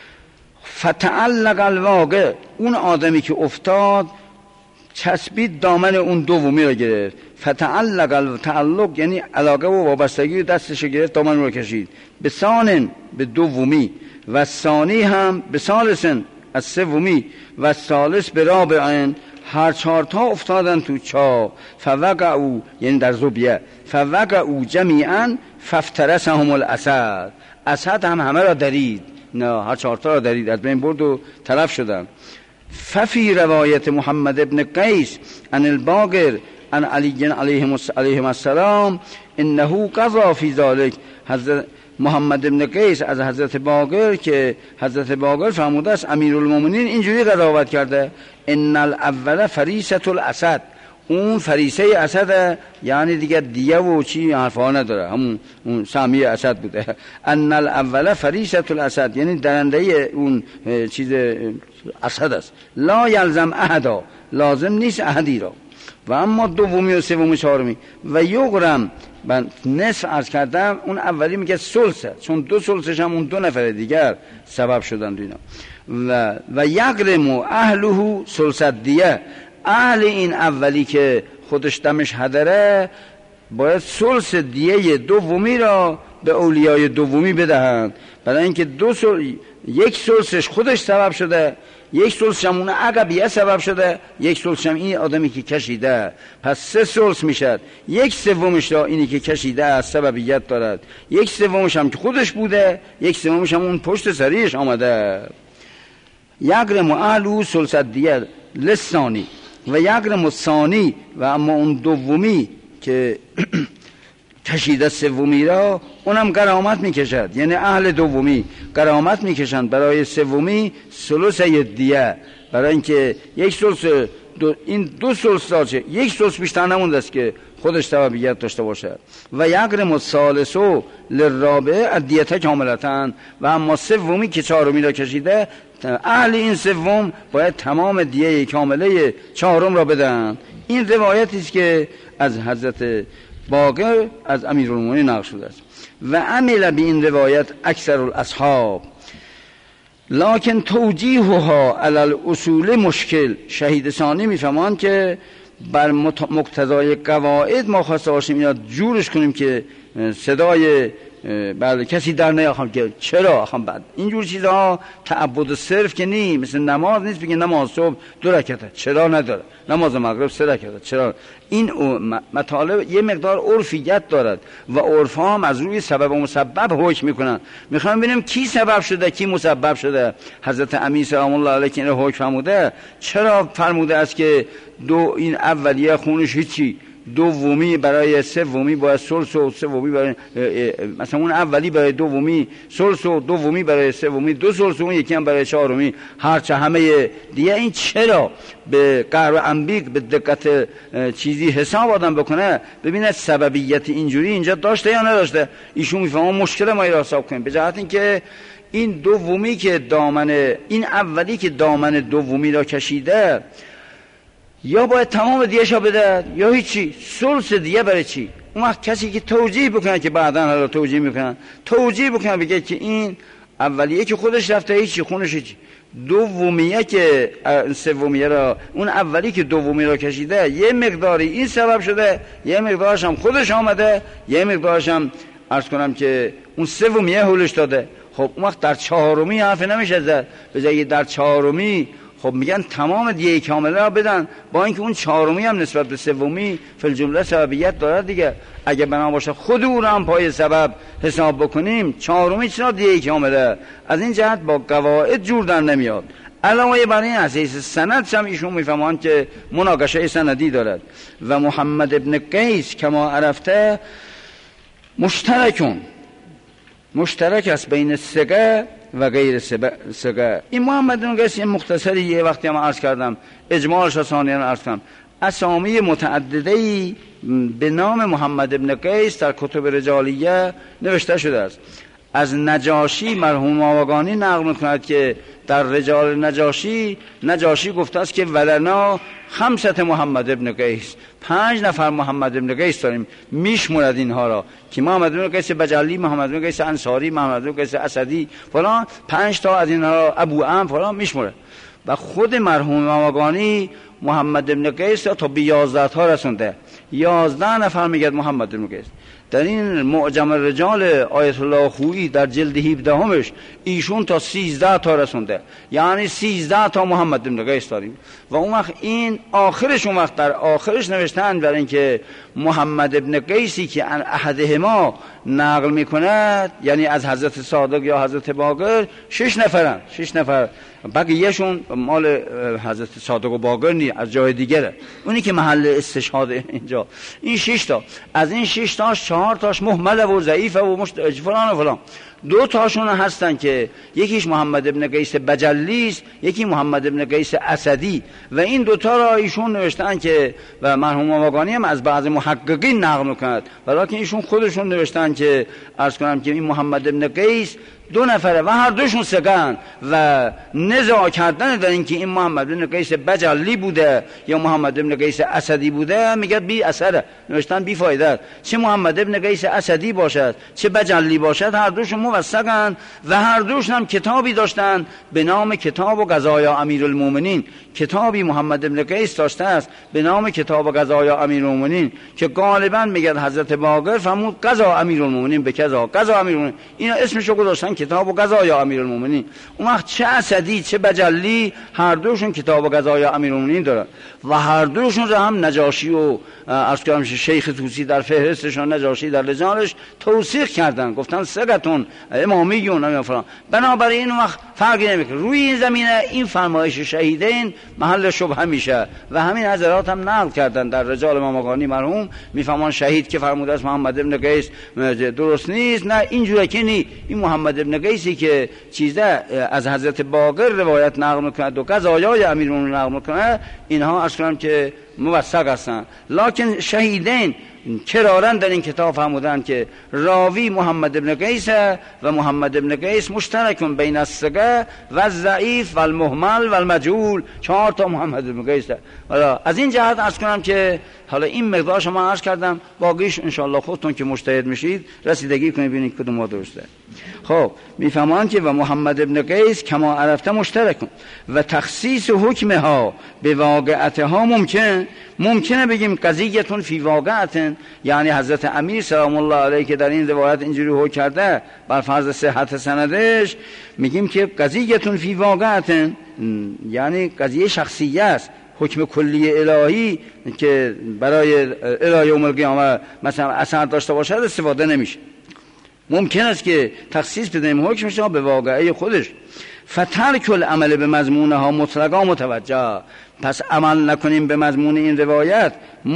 فتعلق الواقع اون آدمی که افتاد چسبید دامن اون دومی را گرفت. فتعلق التعلق یعنی علاقه و وابستگی دستش گرفت دامن رو کشید. به ثانن به دومی و ثانی هم به ثالثن از سومی و ثالث به رابعن، هر چهارتا افتادن تو چاه. فوقعوا یعنی در زبیه فوقعوا جمیعا فافترسهم الاسد، اسد هم همه را درید، نه هر چهارتا را درید، از بین برد و تلف شدن. ففی روایت محمد ابن قیس عن الباقر عن علی علیه السلام انه قضا فی ذلک، حضرت محمد ابن قیس از حضرت باقر که حضرت باقر فرموده است امیرالمومنین اینجوری قضاوت کرده ان الاول فریسه الاسد، اون فریسه اسد یعنی دیگه دیه و چی حرفا نداره، همون اون سامی اسد بوده. ان الاول فریسه الاسد یعنی درنده اون چیز اسد است. لا یلزم احدا لازم نیست احدی را. و اما دومی و سومی و چهارمی و یغرم من نصف عرض کردم، اون اولی میگه سلسه چون دو سلسش هم اون دو نفر دیگر سبب شدن دینا. و و یغرم اهله سلسه دیه، اهل این اولی که خودش دمش هدره باید سلس دیه دومی را به اولیای دومی بدهند، برای اینکه دو سل... یک سلسش خودش سبب شده، یک سلسش هم اون عقبیه سبب شده، یک سلسش هم این آدمی که کشیده، پس سه سلس میشد. یک سومش را اینی که کشیده از سببیت دارد، یک سومش هم که خودش بوده، یک سومش هم اون پشت سریش آمده. یغرم اهله سلس دیه لسانی و یغرم الثانی، و اما اون دومی که کشیده سومی را اونم غرامت میکشد، یعنی اهل دومی غرامت میکشند برای سومی ثلث دیه، برای اینکه یک ثلث دو این دو ثلث داشته، یک ثلث بیشتر نمونده است که خودش سببیت داشته باشه. و یقرم الثالث للرابع الدیه کاملتاً، و اما سومی که چهارمی را کشیده، اهل این سوم باید تمام دیه کامله چهارم را بدن. این روایتی است که از حضرت باقر از امیرالمومنین نقل شده است. و عمل به این روایت اکثر الاصحاب، لکن توجیهها علی الاصول مشکل. شهید ثانی میفهمان که بر مقتضای قواعد ما خواسته باشیم اینا جورش کنیم که صدای بله کسی در نیاخم که چرا اخم بعد اینجور چیزها تعبد صرف که نی، مثل نماز نیست بگه نماز صبح دو رکعته چرا نداره، نماز مغرب سه رکعته چرا. این مطالب یه مقدار عرفیت دارد و عرف هم از روی سبب و مسبب حکم میکنن. میخوام ببینیم کی سبب شده کی مسبب شده. حضرت امیر سلام الله علیه که این حکم فرموده، چرا فرموده است که دو این اولیه خونش هیچی، دومی برای سومی باید ثلث و سومی برای مثلا اون اولی برای دومی ثلث و دومی برای سومی دو ثلث و اون یکی هم برای چهارمی هرچه همه دیگه. این چرا به قهر و انبیق به دقت چیزی حساب آدم بکنه ببینه سببیت اینجوری اینجا داشته یا نداشته. ایشون میفهمه مشکل ما را حساب کنیم به جهت اینکه این دومی که دامن این اولی که دامن دومی را کشیده یا باید تمام دیشا بده یا هیچی، ثلث دیگه برای چی؟ اون وقت کسی که توجیه بکنه که بعداً حالا توجیه میکنن توجیه بکنه بگه که این اولیه که خودش رفته هیچی خونش هیچی، دومیه که سومیه را اون اولی که دومی را کشیده یه مقداری این سبب شده، یه مقدارش هم خودش آمده، یه مقدارش هم عرض کنم که اون سومیه هولش داده. خب اون وقت در چهارمی حرف نمیشه زد، بذاری در چهارمی خب میگن تمام دیه کامله را بدن، با اینکه اون چهارمی هم نسبت به سومی فی الجمله سببیت دارد دیگه. اگه بنا باشه خود او را هم پای سبب حساب بکنیم چهارمی چرا دیه کامله؟ از این جهت با قواعد جور در نمیاد. علاوه بر این اساس سند هم ایشون میفهمند که مناقشه سندی دارد. و محمد ابن قیس کما عرفته مشترکون مشترک است بین سگه و غیر سگه. این محمد بن قیس این مختصری یه وقتی هم عرض کردم اجمالش ثانیاً عرض کردم اسامی متعدده‌ای به نام محمد بن قیس در کتب رجالیه نوشته شده است. از نجاشی مرحوم آواگانی نقل می‌کند که در رجال نجاشی نجاشی گفته است که ولنا خمسة محمد ابن قیس، پنج نفر محمد ابن قیس داریم، میشمرد اینها را که محمد ابن قیس بجلی، محمد ابن قیس انصاری، محمد ابن قیس اسدی فلان، پنج تا از اینها را ابو ام فلان میشمرد. و خود مرحوم آواگانی محمد ابن قیس تا به یازده تا رسونده، یازده نفر میگه محمد ابن قیس. در این معجم الرجال آیت الله خویی در جلد هفده همش ایشون تا سیزده تا رسونده، یعنی سیزده تا محمد بن قیس داریم. و اون وقت این آخرش اون وقت در آخرش نوشتن برای اینکه محمد بن قیسی که ان احدهما نقل میکند یعنی از حضرت صادق یا حضرت باقر شش نفرن، شش نفر بقیهشون مال حضرت صادق و باقر نی، از جای دیگره، اونی که محل استشهاد اینجا. این شش تا، از این شش تاش چهار تاش مهمله و ضعیفه و مشت فلان و فلان. دو تاشون هستن که یکیش محمد ابن قیس بجلی است، یکی محمد ابن قیس اسدی. و این دوتا را ایشون نوشتن که و مرحوم آواگانی هم از بعض محققین نقل می‌کند، ولی ایشون خودشون نوشتن که عرض کنم که این محمد ابن قیس دو نفره و هر دوشون سگن و نزاع کردن در اینکه این محمد ابن قیس بجلی بوده یا محمد ابن قیس اسدی بوده میگه بی اثره، نوشتن بی فایده. چه محمد ابن قیس اسدی باشد چه بجلی باشد هر دوشون موثقن و هر دوشون هم کتابی داشتن به نام کتاب و قضایا امیرالمومنین. کتابی محمد ابن قیس داشته است به نام کتاب و قضایا امیرالمومنین که غالبا میگه حضرت باقر فرمود قضا امیرالمومنین به قضا قضا امیرالمومنین، اینا اسمشو گذاشتن کتاب و قضایا امیرالمومنین. اون وقت چه اسدی چه بجلی هر دوشون کتاب و قضایا امیرالمومنین دارن و هر دوشون رو هم نجاشی و عرض کردم شیخ طوسی در فهرستشون نجاشی در رجالش توثیق کردن، گفتن سگتون امامیون و فلان. بنابراین اون وقت فرقی نمیکنه. روی این زمینه این فرمایش شهیدین محل شبهه میشه و همین حضرات هم نقل کردن در رجال امام آقانی مرحوم میفهمان شهید که فرموده است محمد ابن قیس درست نیست، نه اینجوری که نی، این محمد ابن قیسی که چیزه از حضرت باقر روایت نقل میکنه و قضایای امیرالمومنین نقل میکنه اینها اصلا که موثق هستن. لکن شهیدین کرارن در این کتاب فرمودن که راوی محمد ابن قیس و محمد ابن قیس مشترکون بین الثقه و الضعیف و المهمل و المجهول. چهار تا محمد ابن قیس. حالا از این جهت عرض کنم که حالا این مقدار شما عرض کردم، باقیش انشاءالله خودتون که مجتهد میشید رسیدگی کنید ببینید کدوم ما درسته. خب میفهمن که و محمد ابن قیس کما عرفته مشترکون و تخصیص حکمها به واقعتها ممکن ممکنه بگیم قضیتون فی واقعتن، یعنی حضرت امیر سلام الله علیه که در این روایت اینجوری حکم کرده بر فرض صحت سندش، میگیم که قضیتون فی واقعتن یعنی قضیه شخصیه است، حکم کلی الهی که برای الهی یوم القیامه مثلا اثر داشته باشد استفاده نمیشه. ممکن است که تخصیص بدهیم حکمش به واقعه خودش. فترک العمل به مضمونها مطلقا متوجه، پس عمل نکنیم به مضمون این روایت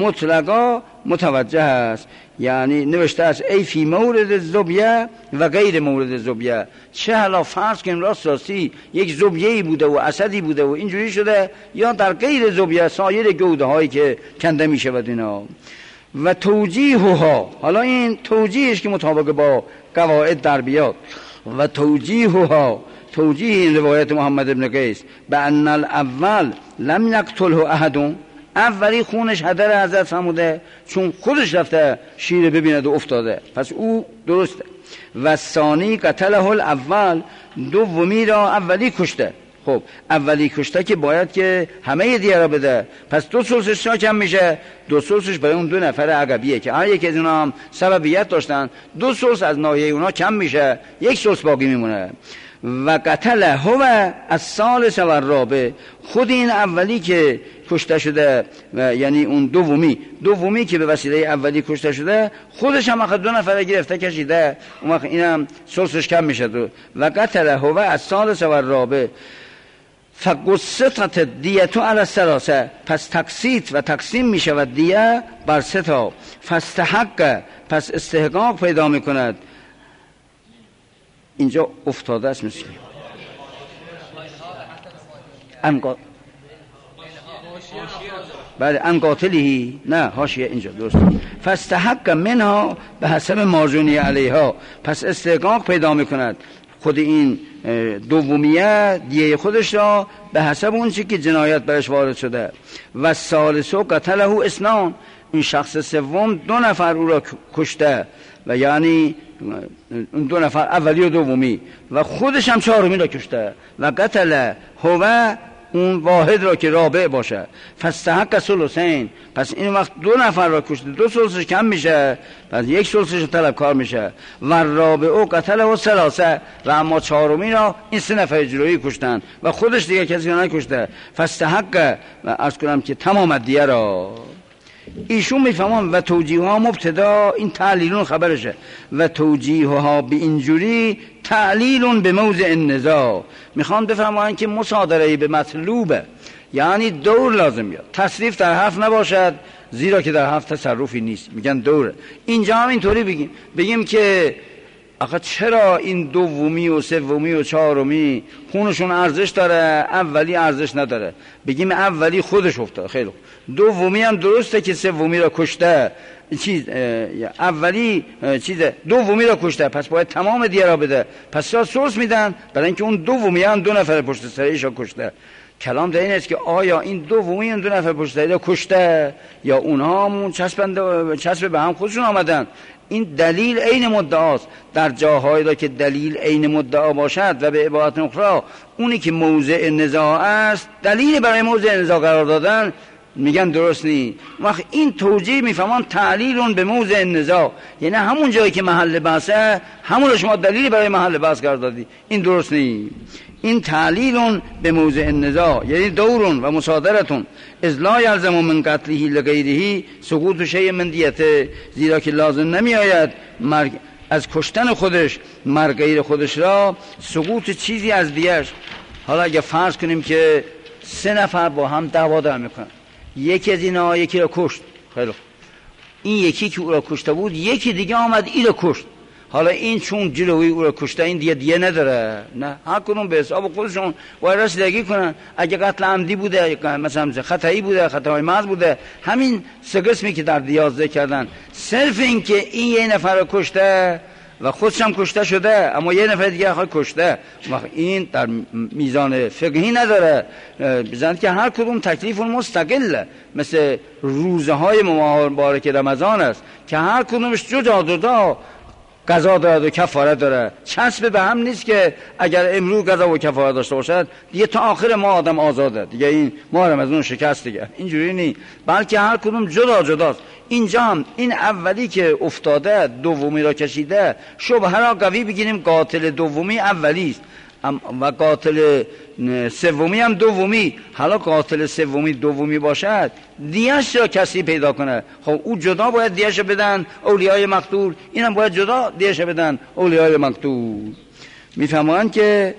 مطلقا متوجه است. یعنی نوشته است ای فی مورد زبیه و غیر مورد زبیه، چه حالا فرض کنیم راست راستی یک زبیه‌ای بوده و اسدی بوده و اینجوری شده، یا در غیر زبیه سایر گوده هایی که کنده میشه و اینا. و توجیهها، حالا این توجیهش که مطابق با قواعد در بیاد، و توجیهها توجیه این روایت محمد ابن قیس به ان الاول لم یقتله احد، اولی خونش هدر حضرت فرموده چون خودش رفته شیر ببیند و افتاده، پس او درسته. و ثانی قتله الاول، دومی را اولی کشته. خب اولی کشته که باید که همه دیگه را بده، پس دو سلسش را کم میشه، دو سلسش برای اون دو نفر عقبیه که هر یکی از اونا هم سببیت داشتن، دو سلس از ناحیه اونا کم میشه، یک سلس باقی میمونه. و قتل هو از ثالث و الرابع، خود این اولی که کشته شده یعنی اون دومی دومی که به وسیله اولی کشته شده خودش هم دو نفر گرفته کشیده، اون وقت اینم سلسش کم میشه. و قتل هو از ثالث و الرابع فقصت دیتو علی الثلاثه، پس تقسیط و تقسیم میشه و دیه بر سه تا. فاستحق، پس استحقاق پیدا میکند. اینجا افتاده است مثل انقا بله انقاتلی، نه حاشیه اینجا درست. فاستحق منها به حسب مارجونی علیها، پس استحقاق پیدا میکند خود این دومیه دیه خودش را به حسب اون چی که جنایت برش وارد شده. و ثالثو قتله اثنان، این شخص سوم دو نفر او را کشته، و یعنی اون دو نفر اولی و دومی، و خودش هم چهارمی را کشته. و قتل هو اون واحد را که رابع باشه. فاستحق ثلثین، پس این وقت دو نفر را کشته، دو ثلثش کم میشه، پس یک ثلثش طلبکار میشه. و رابع قتل و ثلاثه، و اما چهارمی را این سه نفر جلویی کشتن و خودش دیگه کسی را نکشته. فاستحق، و عرض کنم که تمام دیه را ایشون میفهمن. و توجیه ها مبتدا این تعلیلون خبرشه، و توجیه ها به اینجوری تعلیلون به موضع النزاع، میخوان بفرمایند که مصادره به مطلوبه، یعنی دور لازم میاد، تصریف در حرف نباشد، زیرا که در حرف تصرفی نیست، میگن دوره. اینجا هم اینطوری بگیم بگیم که آخه چرا این دومی و سومی و چهارمی خونشون ارزش داره، اولی ارزش نداره؟ بگیم اولی خودش افتاد، خیلی دومی هم درسته که سومی را کشته، چیز اولی چیزه دومی را کشته، پس باید تمام دیگه را بده، پس را سورس میدن برای اینکه اون دومی هم دو نفر پشت سرش را کشته. کلام در این است که آیا این دومی هم دو نفر پشت سرش را کشته یا اونها همون چسبنده چسب به هم خودشون آمدن؟ این دلیل عین مدعاست. در جاهایی را که دلیل عین مدعا باشد و به عبارت اخرى اونی که موضع نزاع است دلیل برای موضع نزاع قرار دادن میگن درست نی. وقت این توجیه میفهمان تعلیلون به موضع نزاع، یعنی همون جایی که محل بحثه همون شما دلیل برای محل بحث قرار دادی، این درست نی. این تعلیلون به موضع نزاع یعنی دورون و مصادرتون، از لا یلزم من قتله لغیره سقوط شیء من دیته، زیرا که لازم نمی آید مرگ از کشتن خودش مرگ غیر خودش را سقوط چیزی از دیش. حالا اگه فرض کنیم که سه نفر با هم دعوا دارن میکنن، یکی از اینا یکی را کشت، خیلی این یکی که او را کشته بود یکی دیگه آمد این را کشت، حالا این چون جلوی او را کشته این دیگه دیگه نداره، نه، هر کدوم به حساب خودشون باید رسیدگی کنن. اگه قتل عمدی بوده، مثلا خطایی بوده، خطای محض بوده، همین سه قسمی که در دیاز ذکر کردن، صرف این که این یه نفر رو کشته و خودش هم کشته شده اما یه نفر دیگه آخر کشته، این در میزان فقهی نداره. بزنید که هر کدوم تکلیف مستقله، مثل روزه های مبارک رمضان است که هر کدومش جدا جدا قضا دارد و کفاره داره. چسب به هم نیست که اگر امروز قضا و کفاره داشته باشد دیگه تا آخر ما آدم آزاده، دیگه این ما رمضان شکست دیگه، اینجوری نیست، بلکه هر کدوم جدا جداست. اینجا هم این اولی که افتاده دومی را کشیده، شبهه را قوی بگیریم قاتل دومی اولی است و قاتل سومی هم دومی. حالا قاتل سومی دومی باشد دیهش را کسی پیدا کنه، خب او جدا باید دیهش بدن اولیای مقتول، اینم باید جدا دیهش بدن اولیای مقتول. میفهمن که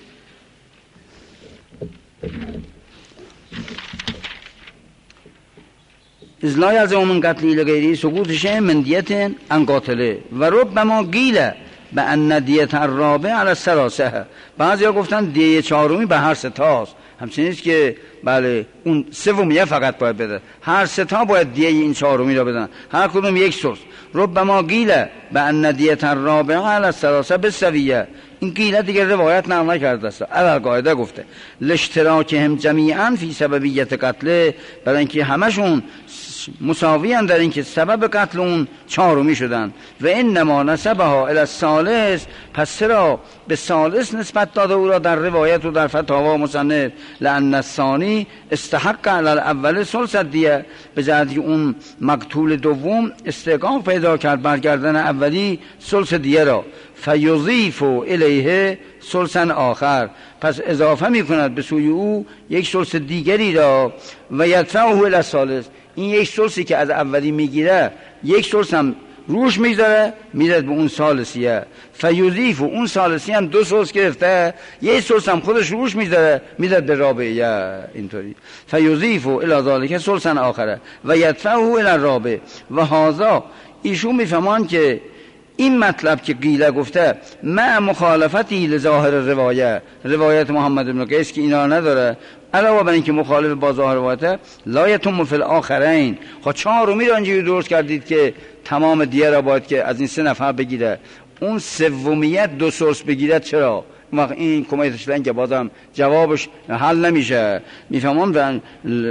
ازلای از من قتلی لغیری سقوطش من دیت ان قاتله و ربما قیله به ان دیت الرابع علی الثلاثه. بعضیا گفتن دیه چهارمی به هر سه تاست، همچنین است که بله اون سومیه فقط باید بده، هر سه تا باید دیه این چهارمی را بدن، هر کدوم یک سوس. ربما قیله به ان دیت الرابع علی الثلاثه بالسویه. این قیله دیگه روایت نقل نکرده است، اول قاعده گفته لاشتراکهم جمیعا فی سببیت قتل، برای اینکه همشون مساوی هم در اینکه سبب قتل اون چهارمی شدن. و انما نسبها الی الثالث، پس چرا به ثالث نسبت داده او را در روایت و در فتاوا مصنف؟ لان الثانی استحق علی الاول ثلث الدیه، به جهتی اون مقتول دوم استحقاق پیدا کرد برگردن اولی ثلث دیه را. فیضیف الیه ثلثا آخر، پس اضافه می کند به سوی او یک ثلث دیگری را. و یدفعه الی الثالث، این یک ثلثی که از اولی میگیره یک ثلث هم روش میذاره میداد به اون ثالثیه. فیضیف، اون ثالثی هم دو ثلث گرفته، یک ثلث هم خودش روش میذاره میداد به رابعه. اینطوری فیضیف الی ذلک ثلثا آخره و یدفعه الی الرابع. و هذا ایشون میفهمان که این مطلب که قیله گفته مع مخالفتی لظاهر روایه، روایت محمد بن قیس که اینا نداره، علاوه بر اینکه مخالف با ظاهر روایت، لا یتم فی الاخرین. خب چهارمی را اینجوری درست کردید که تمام دیه را باید که از این سه نفر بگیره، اون سومیت دو ثلث بگیره، چرا؟ وقت این کمیتش لنگ بازم جوابش حل نمیشه. میفهمم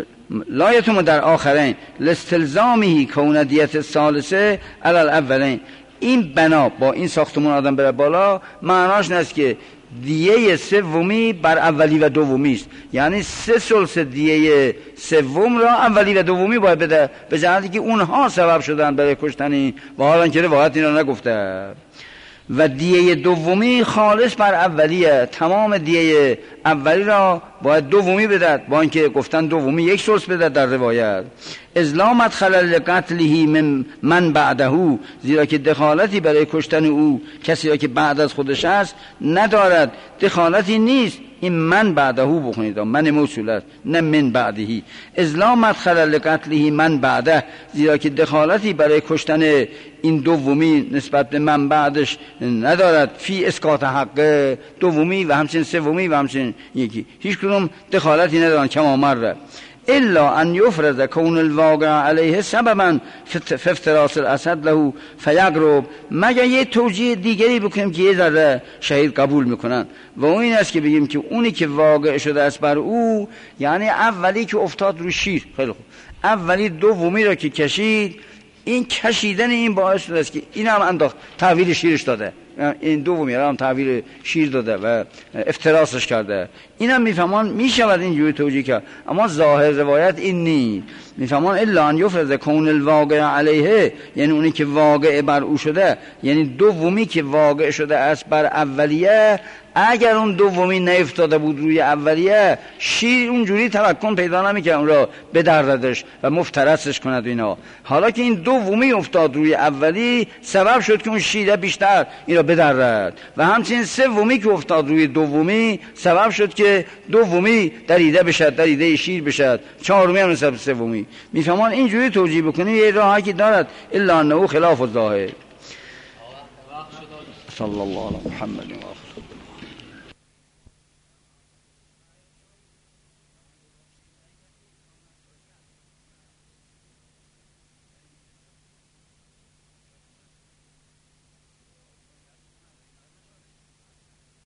لا یتم در آخرین لاستلزامه کون دیت الثالثه علی الاولین. این بنا با این ساختمون آدم بره بالا، معناش نیست که دیه سومی بر اولی و دومی است، یعنی سه ثلث دیه سوم را اولی و دومی باید بده، به جهتی که اونها سبب شدن برای کشتنی و حالا که روایت اینا نگفته. و دیه دومی خالص بر اولیه، تمام دیه اولی را باید دومی بدهد، با اینکه گفتن دومی یک ثلث بدهد در روایت. ازلامت خلل قتله من, من بعده، زیرا که دخالتی برای کشتن او کسی را که بعد از خودش است ندارد، دخالتی نیست. این من بعده بخونید، من موصول است نه من بعدهی. ازلامت خلل قتله من بعده، زیرا که دخالتی برای کشتن این دومی نسبت به من بعدش ندارد، فی اسقاط حق دومی و همچنین سومی و همچنین یکی، هیچ کدوم دخالتی ندارن کما مره. الا ان یفرض کون الواقع علیه سببا فی افتراس الاسد له فیقرب، مگر یه توجیه دیگری بکنیم که یه ذره شهید قبول میکنن، و اون این است که بگیم که اونی که واقع شده است بر او، یعنی اولی که افتاد رو شیر، خیلی خوب، اولی دومی را که کشید، این کشیدن این باعث شده است که این هم انداخت تحویل شیرش داده، این دومی هم تحویل شیر داده و افتراسش کرده. این هم میفهمان میشود اینجوری توجیه کرد، اما ظاهر روایت این نیست. میفهمان الا ان یفرض کون الواقع علیه، یعنی اونی که واقع بر او شده، یعنی دومی که واقع شده است بر اولیه، اگر اون دومی نیفتاده بود روی اولیه، شیر اونجوری تمکن پیدا نمیکنه اون را بدردش و مفترسش کند اینا. حالا که این دومی افتاد روی اولی، سبب شد که اون شیر بیشتر این را بدرد، و همچنین سومی که افتاد روی دومی، سبب شد که دومی دریده بشد، دریده شیر بشد، چهارمی هم نسبت سومی. میفهمان اینجوری توجیه بکنی یه راهی که دارد، الا انه خلاف الظاهر. صلی الله علی محمد و آله.